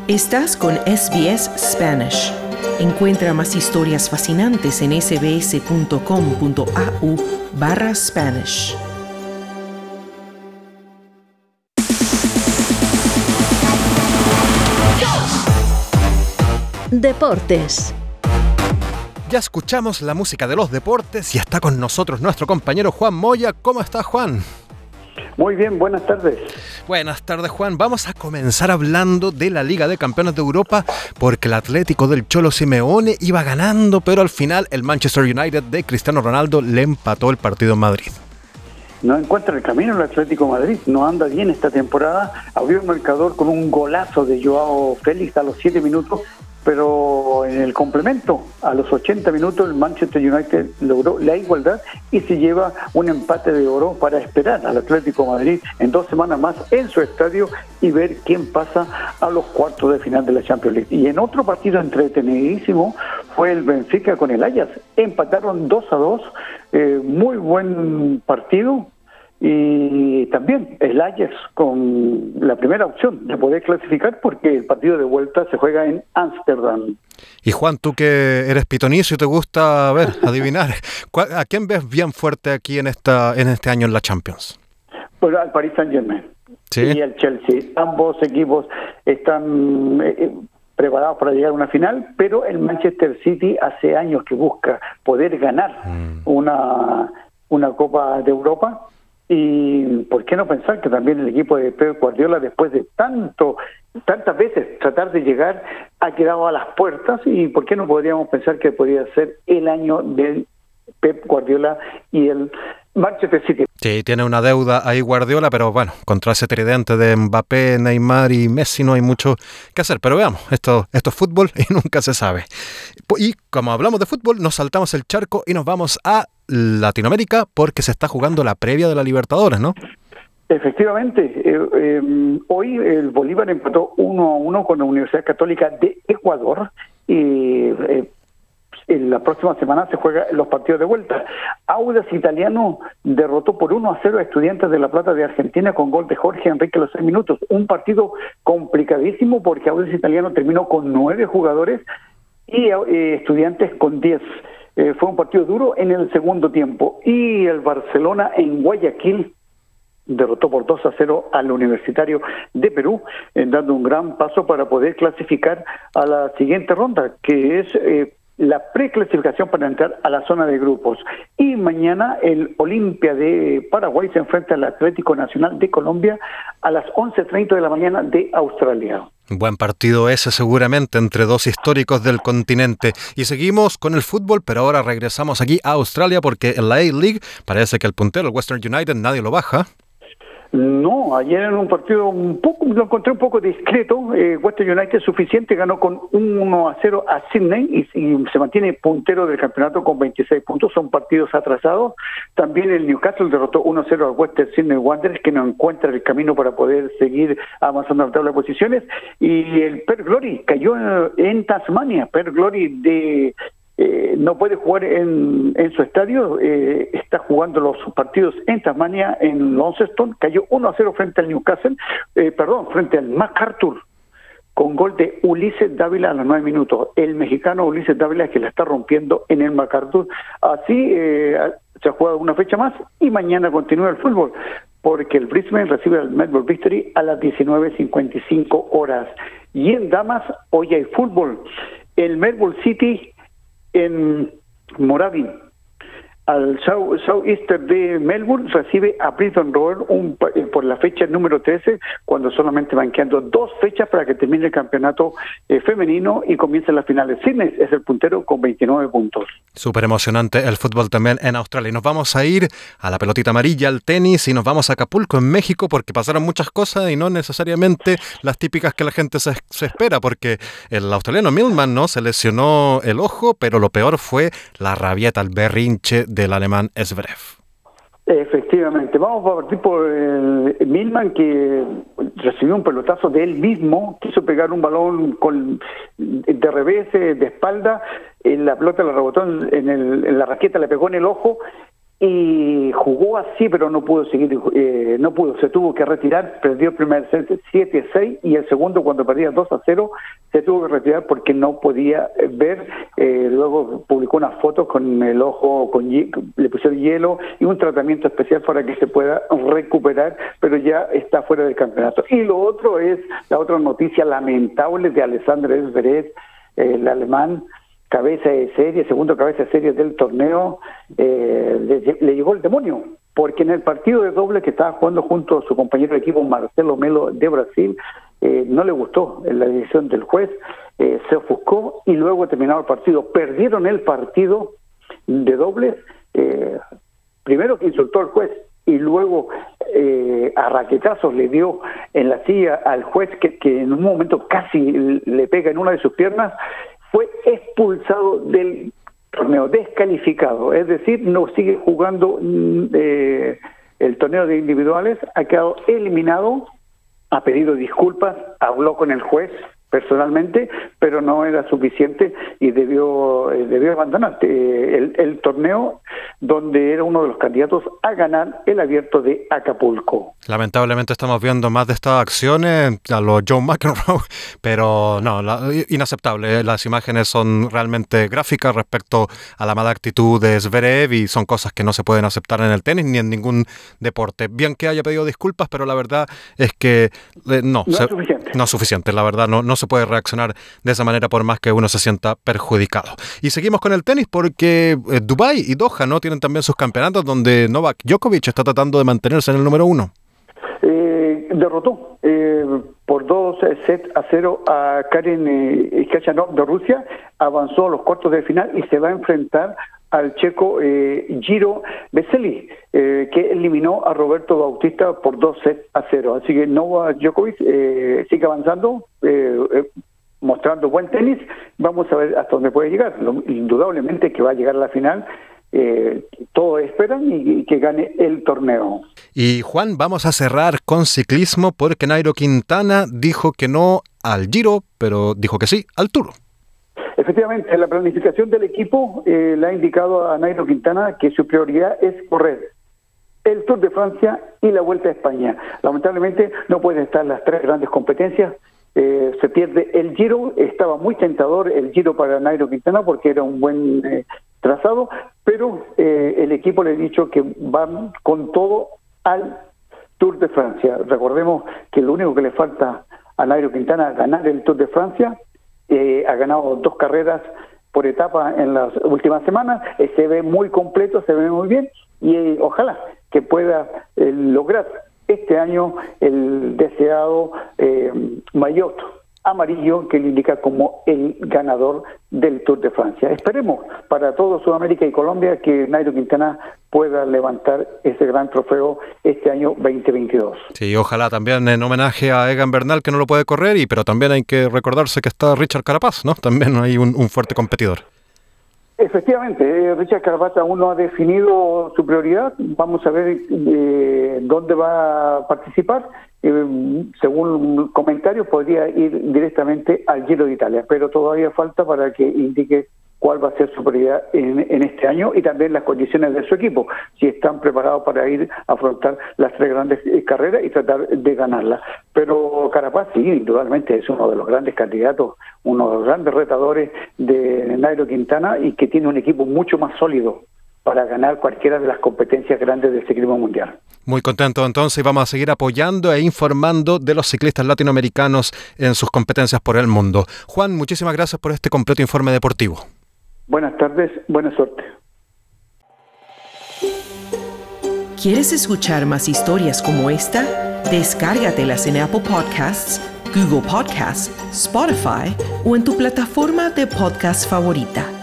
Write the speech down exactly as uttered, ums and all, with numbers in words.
Estás con S B S Spanish. Encuentra más historias fascinantes en sbs.com.au barra Spanish. Deportes. Ya escuchamos la música de los deportes y está con nosotros nuestro compañero Juan Moya. ¿Cómo está, Juan? Muy bien, buenas tardes. Buenas tardes, Juan. Vamos a comenzar hablando de la Liga de Campeones de Europa porque el Atlético del Cholo Simeone iba ganando, pero al final el Manchester United de Cristiano Ronaldo le empató el partido en Madrid. No encuentra el camino el Atlético de Madrid, no anda bien esta temporada. Abrió el marcador con un golazo de Joao Félix a los siete minutos, pero en el complemento, a los ochenta minutos, el Manchester United logró la igualdad y se lleva un empate de oro para esperar al Atlético de Madrid en dos semanas más en su estadio y ver quién pasa a los cuartos de final de la Champions League. Y en otro partido entretenidísimo fue el Benfica con el Ajax. Empataron dos a dos, eh, muy buen partido. Y también el Ajax con la primera opción de poder clasificar porque el partido de vuelta se juega en Ámsterdam. Y Juan, tú que eres pitonizo y te gusta, a ver, adivinar, ¿a quién ves bien fuerte aquí en esta en este año en la Champions? Pues al Paris Saint-Germain, ¿sí? Y al Chelsea. Ambos equipos están eh, preparados para llegar a una final, pero el Manchester City hace años que busca poder ganar mm. una, una Copa de Europa. Y por qué no pensar que también el equipo de Pep Guardiola, después de tanto tantas veces tratar de llegar, ha quedado a las puertas, y por qué no podríamos pensar que podría ser el año del Pep Guardiola y el Manchester City. Sí, tiene una deuda ahí Guardiola, pero bueno, contra ese tridente de Mbappé, Neymar y Messi no hay mucho que hacer. Pero veamos, esto, esto es fútbol y nunca se sabe. Y como hablamos de fútbol, nos saltamos el charco y nos vamos a Latinoamérica porque se está jugando la previa de la Libertadores, ¿no? Efectivamente, eh, eh, hoy el Bolívar empató uno a uno con la Universidad Católica de Ecuador y eh, en la próxima semana se juegan los partidos de vuelta. Audax Italiano derrotó por uno a cero a Estudiantes de La Plata de Argentina con gol de Jorge Enrique a los seis minutos. Un partido complicadísimo porque Audax Italiano terminó con nueve jugadores y eh, Estudiantes con diez. Eh, fue un partido duro en el segundo tiempo. Y el Barcelona en Guayaquil derrotó por dos a cero al Universitario de Perú, eh, dando un gran paso para poder clasificar a la siguiente ronda, que es eh, la preclasificación para entrar a la zona de grupos. Y mañana el Olimpia de Paraguay se enfrenta al Atlético Nacional de Colombia a las once treinta de la mañana de Australia. Buen partido ese seguramente entre dos históricos del continente. Y seguimos con el fútbol, pero ahora regresamos aquí a Australia porque en la A-League parece que el puntero, el Western United, nadie lo baja. No, ayer en un partido un poco, lo encontré un poco discreto. eh, Western United suficiente, ganó con uno a cero a Sydney y, y se mantiene puntero del campeonato con veintiséis puntos, son partidos atrasados. También el Newcastle derrotó uno a cero al Western Sydney Wanderers, que no encuentra el camino para poder seguir avanzando en la tabla de posiciones. Y el Perth Glory cayó en, en Tasmania, Perth Glory de... Eh, no puede jugar en, en su estadio, eh, está jugando los partidos en Tasmania, en Launceston, cayó uno a cero frente al Newcastle, eh, perdón, frente al MacArthur, con gol de Ulises Dávila a los nueve minutos. El mexicano Ulises Dávila es que la está rompiendo en el MacArthur. Así eh, se ha jugado una fecha más y mañana continúa el fútbol, porque el Brisbane recibe al Melbourne Victory a las diecinueve cincuenta y cinco horas. Y en damas, hoy hay fútbol. El Melbourne City en Moorabbin, al South, Southeastern de Melbourne, recibe a Brisbane Roar un, por la fecha número trece, cuando solamente van quedando dos fechas para que termine el campeonato eh, femenino y comiencen las finales. Sydney es el puntero con veintinueve puntos. Súper emocionante el fútbol también en Australia. Y nos vamos a ir a la pelotita amarilla, al tenis, y nos vamos a Acapulco, en México, porque pasaron muchas cosas y no necesariamente las típicas que la gente se, se espera, porque el australiano Millman, ¿no?, se lesionó el ojo, pero lo peor fue la rabieta, el berrinche del alemán Zverev. Efectivamente, vamos a partir por el Millman, que recibió un pelotazo de él mismo, quiso pegar un balón con de revés, de espalda, la pelota la rebotó en, el, en la raqueta, le pegó en el ojo y jugó así, pero no pudo seguir, eh, no pudo, se tuvo que retirar, perdió el primer set siete seis y el segundo, cuando perdía dos a cero, se tuvo que retirar porque no podía ver. Eh, luego publicó unas fotos con el ojo, con le pusieron hielo y un tratamiento especial para que se pueda recuperar, pero ya está fuera del campeonato. Y lo otro es la otra noticia lamentable de Alexander Zverev, el alemán, cabeza de serie, segundo cabeza de serie del torneo. eh, le, le llegó el demonio, porque en el partido de doble que estaba jugando junto a su compañero de equipo Marcelo Melo de Brasil, eh, no le gustó la decisión del juez, eh, se ofuscó y luego terminado el partido. Perdieron el partido de dobles, eh, primero que insultó al juez y luego eh, a raquetazos le dio en la silla al juez, que, que en un momento casi le pega en una de sus piernas. Fue expulsado del torneo, descalificado, es decir, no sigue jugando eh, el torneo de individuales, ha quedado eliminado, ha pedido disculpas, habló con el juez personalmente, pero no era suficiente y debió eh, debió abandonar eh, el, el torneo, donde era uno de los candidatos a ganar el Abierto de Acapulco. Lamentablemente estamos viendo más de estas acciones a los John McEnroe, pero no, la, inaceptable. Las imágenes son realmente gráficas respecto a la mala actitud de Zverev y son cosas que no se pueden aceptar en el tenis ni en ningún deporte. Bien que haya pedido disculpas, pero la verdad es que eh, no, no, se, es suficiente. no es suficiente. La verdad no, no se puede reaccionar de esa manera por más que uno se sienta perjudicado. Y seguimos con el tenis porque eh, Dubái y Doha no tienen también sus campeonatos donde Novak Djokovic está tratando de mantenerse en el número uno. Eh, derrotó eh, por dos sets a cero a Karen eh, Khachanov de Rusia, avanzó a los cuartos de final y se va a enfrentar al checo eh, Giro Vesely, eh, que eliminó a Roberto Bautista por dos sets a cero. Así que Novak Djokovic eh, sigue avanzando, eh, eh, mostrando buen tenis. Vamos a ver hasta dónde puede llegar. Lo, indudablemente que va a llegar a la final. Eh, todos esperan y, y que gane el torneo. Y Juan, vamos a cerrar con ciclismo porque Nairo Quintana dijo que no al Giro, pero dijo que sí al Tour. Efectivamente, la planificación del equipo eh, le ha indicado a Nairo Quintana que su prioridad es correr el Tour de Francia y la Vuelta a España. Lamentablemente no pueden estar las tres grandes competencias. Eh, se pierde el Giro. Estaba muy tentador el Giro para Nairo Quintana porque era un buen eh, trazado, pero eh, el equipo le ha dicho que van con todo al Tour de Francia. Recordemos que lo único que le falta a Nairo Quintana es ganar el Tour de Francia. Eh, ha ganado dos carreras por etapa en las últimas semanas, eh, se ve muy completo, se ve muy bien y eh, ojalá que pueda eh, lograr este año el deseado eh, maillot amarillo que le indica como el ganador del Tour de Francia. Esperemos para todo Sudamérica y Colombia que Nairo Quintana pueda levantar ese gran trofeo este año veinte veintidós. Sí, ojalá también en homenaje a Egan Bernal, que no lo puede correr, y pero también hay que recordarse que está Richard Carapaz, ¿no? También hay un, un fuerte competidor. Efectivamente, eh, Richard Carapaz aún no ha definido su prioridad. Vamos a ver eh, dónde va a participar. Eh, según comentarios, podría ir directamente al Giro de Italia, pero todavía falta para que indique cuál va a ser su prioridad en, en este año y también las condiciones de su equipo, si están preparados para ir a afrontar las tres grandes carreras y tratar de ganarlas. Pero Carapaz sí, indudablemente es uno de los grandes candidatos, uno de los grandes retadores de Nairo Quintana y que tiene un equipo mucho más sólido para ganar cualquiera de las competencias grandes del ciclismo mundial. Muy contento entonces y vamos a seguir apoyando e informando de los ciclistas latinoamericanos en sus competencias por el mundo. Juan, muchísimas gracias por este completo informe deportivo. Buenas tardes, buena suerte. ¿Quieres escuchar más historias como esta? Descárgatelas en Apple Podcasts, Google Podcasts, Spotify o en tu plataforma de podcast favorita.